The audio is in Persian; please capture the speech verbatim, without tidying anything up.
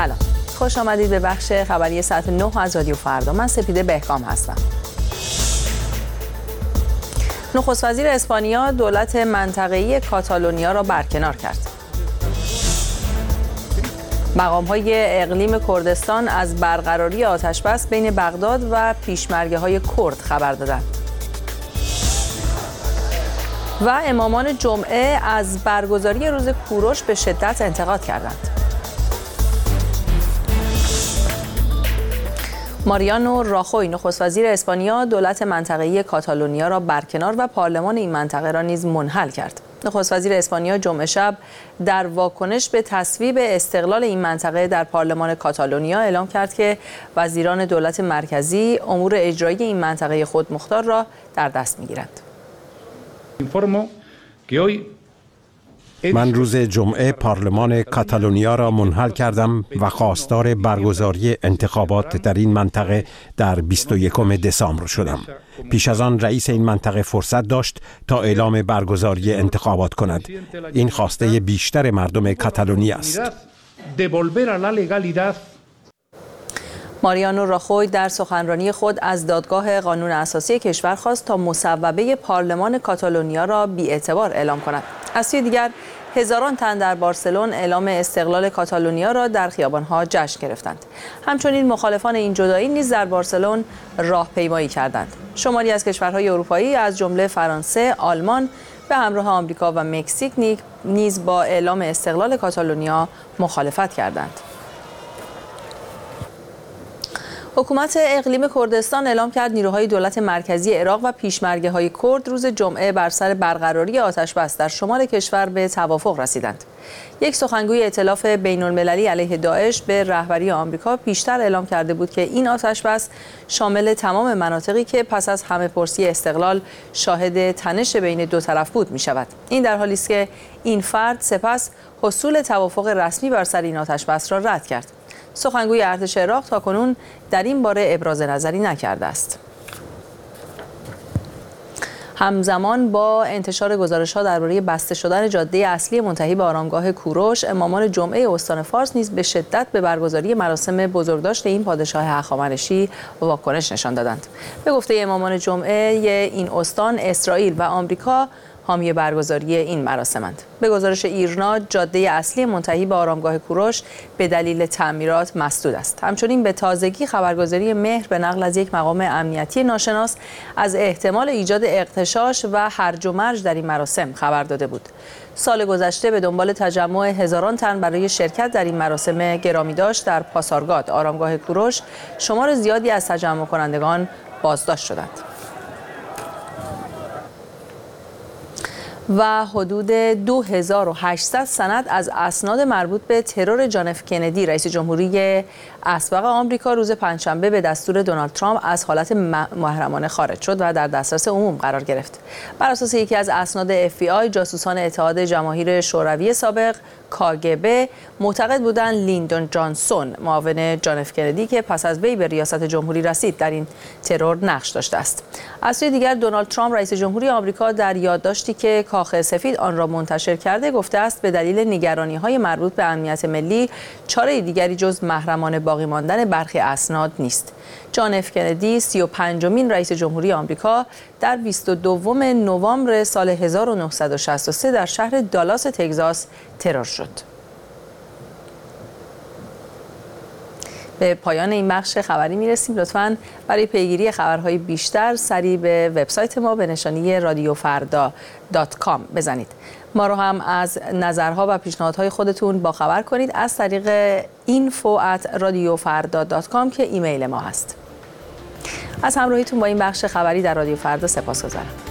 سلام، خوش آمدید به بخش خبری ساعت نه از رادیو فردا. من سپیده بهکام هستم. نخست وزیر اسپانیا دولت منطقه‌ای کاتالونیا را برکنار کرد. مقام‌های اقلیم کردستان از برقراری آتش‌بس بین بغداد و پیشمرگه‌های کرد خبر دادند. و امامان جمعه از برگزاری روز کوروش به شدت انتقاد کردند. ماریانو راخوی نخست وزیر اسپانیا دولت منطقه‌ای کاتالونیا را برکنار و پارلمان این منطقه را نیز منحل کرد. نخست وزیر اسپانیا جمعه شب در واکنش به تصویب استقلال این منطقه در پارلمان کاتالونیا اعلام کرد که وزیران دولت مرکزی امور اجرایی این منطقه خودمختار را در دست می‌گیرند. من روز جمعه پارلمان کاتالونیا را منحل کردم و خواستار برگزاری انتخابات در این منطقه در بیست و یکم دسامبر شدم. پیش از آن رئیس این منطقه فرصت داشت تا اعلام برگزاری انتخابات کند. این خواسته بیشتر مردم کاتالونیا است. ماریانو راخوی در سخنرانی خود از دادگاه قانون اساسی کشور خواست تا مصوبه پارلمان کاتالونیا را بی‌اعتبار اعلام کند. از سوی دیگر هزاران تن در بارسلون اعلام استقلال کاتالونیا را در خیابان‌ها جشن گرفتند. همچنین مخالفان این جدایی نیز در بارسلون راهپیمایی کردند. شماری از کشورهای اروپایی از جمله فرانسه، آلمان به همراه آمریکا و مکزیک نیز با اعلام استقلال کاتالونیا مخالفت کردند. حکومت اقلیم کردستان اعلام کرد نیروهای دولت مرکزی عراق و پیشمرگه‌های کرد روز جمعه بر سر برقراری آتش‌بس در شمال کشور به توافق رسیدند. یک سخنگوی ائتلاف بین‌المللی علیه داعش به رهبری آمریکا پیشتر اعلام کرده بود که این آتش‌بس شامل تمام مناطقی که پس از همه‌پرسی استقلال شاهد تنش بین دو طرف بود می‌شود. این در حالی است که این فرد سپس حصول توافق رسمی بر سر این آتش‌بس را رد کرد. سخنگوی ارتش عراق تاکنون در این باره ابراز نظری نکرده است. همزمان با انتشار گزارش‌ها درباره بسته شدن جاده اصلی منتهی به آرامگاه کوروش، امامان جمعه استان فارس نیز به شدت به برگزاری مراسم بزرگداشت این پادشاه هخامنشی واکنش نشان دادند. به گفته امامان جمعه این استان، اسرائیل و آمریکا حامی برگزاری این مراسمند. به گزارش ایرنا، جاده اصلی منتهی به آرامگاه کوروش به دلیل تعمیرات مسدود است. همچنین به تازگی خبرگزاری مهر به نقل از یک مقام امنیتی ناشناس از احتمال ایجاد اغتشاش و هرج و مرج در این مراسم خبر داده بود. سال گذشته به دنبال تجمع هزاران تن برای شرکت در این مراسم گرامی داشت در پاسارگاد آرامگاه کوروش، شمار زیادی از تجمع کنندگان بازداشت شدند. و حدود دو هزار و هشتصد سند از اسناد مربوط به ترور جان اف کندی رئیس جمهوری اسبق آمریکا روز پنجشنبه به دستور دونالد ترامپ از حالت محرمانه خارج شد و در دسترس عموم قرار گرفت. بر اساس یکی از اسناد اف بی آی، جاسوسان اتحاد جماهیر شوروی سابق کاگبه معتقد بودند لیندون جانسون، معاون جان اف کندی که پس از وی به ریاست جمهوری رسید، در این ترور نقش داشته است. از سوی دیگر دونالد ترامپ رئیس جمهوری آمریکا در یادداشتی که کاخ سفید آن را منتشر کرده گفته است به دلیل نگرانی‌های مربوط به امنیت ملی چاره دیگری جز محرمانه باقی ماندن برخی اسناد نیست. جان اف کندی سی و پنجمین رئیس جمهوری آمریکا در بیست و دوم نوامبر سال هزار و نهصد و شصت و سه در شهر دالاس تگزاس ترور شد. به پایان این بخش خبری میرسیم. لطفاً برای پیگیری خبرهای بیشتر سری به وبسایت ما به نشانی رادیو فردا دات کام بزنید. ما رو هم از نظرها و پیشنهادهای خودتون با خبر کنید از طریق اینفو ات رادیو فردا دات کام که ایمیل ما هست. از همراهیتون با این بخش خبری در رادیو فردا سپاسگزارم.